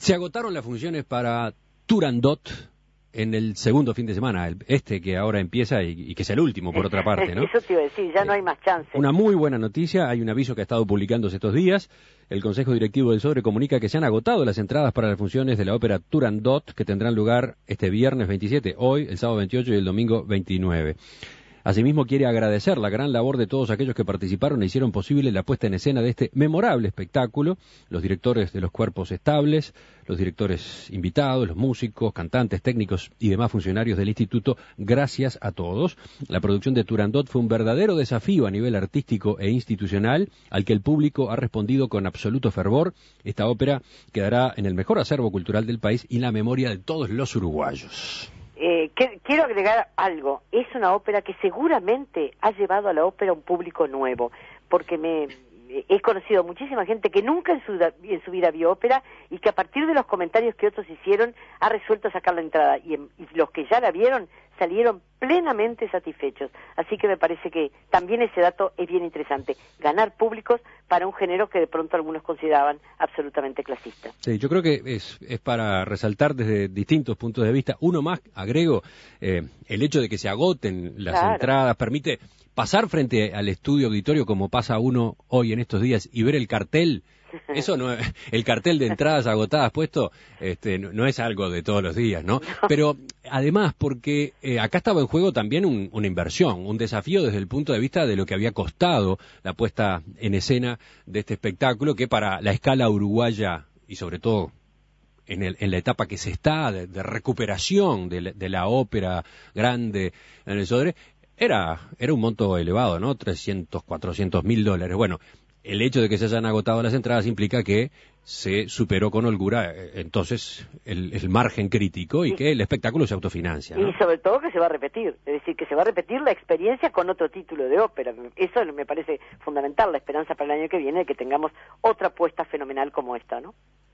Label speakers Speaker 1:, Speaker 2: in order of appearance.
Speaker 1: Se agotaron las funciones para Turandot en el segundo fin de semana, que ahora empieza y que es el último, por otra parte, ¿no?
Speaker 2: Eso te iba a decir, ya no hay más chance.
Speaker 1: Una muy buena noticia, hay un aviso que ha estado publicándose estos días. El Consejo Directivo del Sodre comunica que se han agotado las entradas para las funciones de la ópera Turandot, que tendrán lugar este viernes 27, hoy, el sábado 28 y el domingo 29. Asimismo, quiere agradecer la gran labor de todos aquellos que participaron e hicieron posible la puesta en escena de este memorable espectáculo, los directores de los cuerpos estables, los directores invitados, los músicos, cantantes, técnicos y demás funcionarios del instituto. Gracias a todos. La producción de Turandot fue un verdadero desafío a nivel artístico e institucional, al que el público ha respondido con absoluto fervor. Esta ópera quedará en el mejor acervo cultural del país y en la memoria de todos los uruguayos.
Speaker 2: Quiero agregar algo. Es una ópera que seguramente ha llevado a la ópera un público nuevo, porque he conocido muchísima gente que nunca en su vida vio ópera y que a partir de los comentarios que otros hicieron ha resuelto sacar la entrada y los que ya la vieron salieron plenamente satisfechos. Así que me parece que también ese dato es bien interesante, ganar públicos para un género que de pronto algunos consideraban absolutamente clasista.
Speaker 1: Sí, yo creo que es para resaltar desde distintos puntos de vista. Uno más, agrego, el hecho de que se agoten las entradas permite pasar frente al estudio auditorio como pasa uno hoy en estos días y ver el cartel. Eso no, el cartel de entradas agotadas puesto, no es algo de todos los días, ¿no? Pero además porque acá estaba en juego también una inversión, un desafío desde el punto de vista de lo que había costado la puesta en escena de este espectáculo, que para la escala uruguaya y sobre todo en la etapa que se está de recuperación de la ópera grande en el Sodre, era un monto elevado, ¿no? 300, 400 mil dólares. Bueno, el hecho de que se hayan agotado las entradas implica que se superó con holgura entonces el margen crítico y que el espectáculo se autofinancia, ¿no?
Speaker 2: Y sobre todo que se va a repetir, es decir, que se va a repetir la experiencia con otro título de ópera. Eso me parece fundamental, la esperanza para el año que viene de que tengamos otra puesta fenomenal como esta, ¿no?